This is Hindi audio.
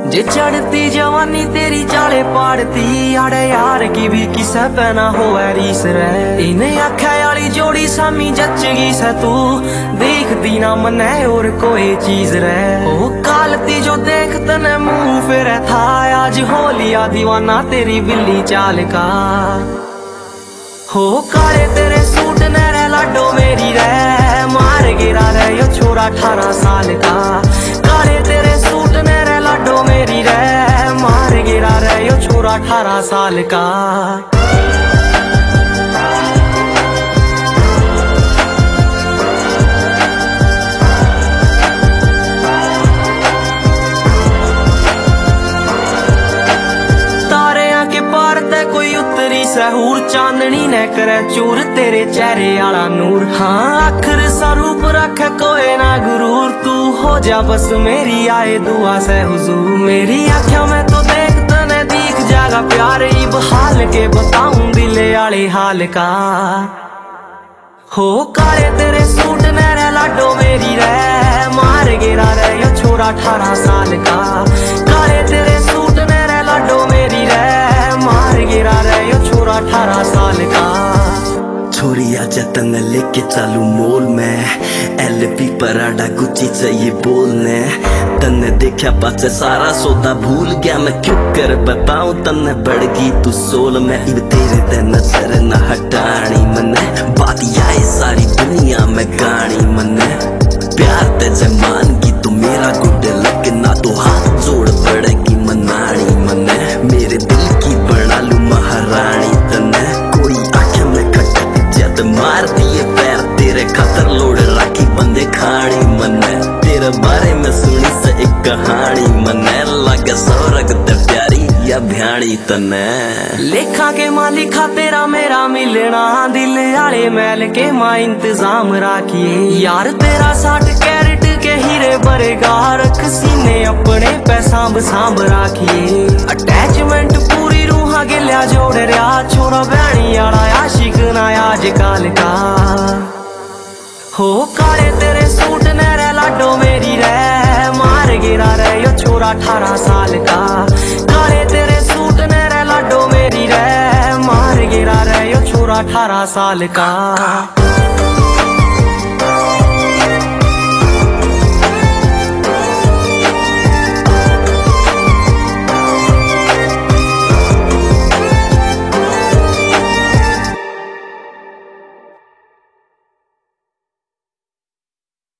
जे चढ़ती जवानी तेरी चाले पाड़ती आड़े यार की भी किसे पैना हो रीस रे। इन्हें आख्या वाली जोड़ी सामी जचगी से तू देखती ना मने और कोई चीज रे। ओ कालती जो देख तने मुंह फिर था आज हो लिया दीवाना तेरी बिल्ली चाल का। हो काले तेरे सूट ने रे लाडो मेरी रे मार गिरा रे यो छोरा 18 साल का। काले तेरे सूट ने रे लाडो मेरी रे मार गिरा रे यो छोरा 18 साल का। सहूर चांदनी ने करे चूर तेरे चेहरे आला नूर। हाँ आखिर स्वरूप रखे कोई ना गुरूर तू हो जा बस मेरी आए दुआ से हुजूर। मेरी आँखों में तो देख तने दिख जागा प्यार इब हाल के बताऊं दिले आले हाल का। हो काले तेरे सूट ने रे लाडो मेरी रे मार गिरा रे यो छोरा 18 साल का। काले तेरे सूट ने रे लाडो मेरी रे मार गिरा रे यो छोरा 18 साल का। छोरी आजा तन लेके चालू मोल में LP पराडा गुच्ची चाहिए बोलने। तन्ने देखा पाचे सारा सौदा भूल गया मैं क्यों कर बताऊं तन्ने बढ़ गई तू सोल में। इब तेरे ते नजर न हटानी मने बात आए सारी दुनिया में गानी मने। प्यार ते जमान की तू मेरा गुड लक ना तो हाथ जोड़ पड़ेगी मनानी मने। मेरे दिल की बना लू महारानी तन्ने कोई आंखें में खटक जद मार दिए पैर तेरे खातर लोड़ राखी बंदे खानी मने। तेरे बारे में सुनी से एक कहानी मने लगे सौरग ते प्यारी या भ्याणी तने। लेखा के मालिका तेरा मेरा मिलना दिल आले मैल के मां इंतजाम राखिए। यार तेरा 60 कैरेट के हीरे बरेगा रख सीने अपने पे सांभ राखिए। अटैचमेंट पूरी रूहा गिल्या जोड़ रहा छोरा भैनी आला आशिक ना आजकल का। हो काले तेरे सूट ने रे लाडो मेरी रे मार गिरा रे यो छोरा 18 साल का। काले तेरे सूट ने रे लाडो मेरी रे मार गिरा रे यो छोरा 18 साल का।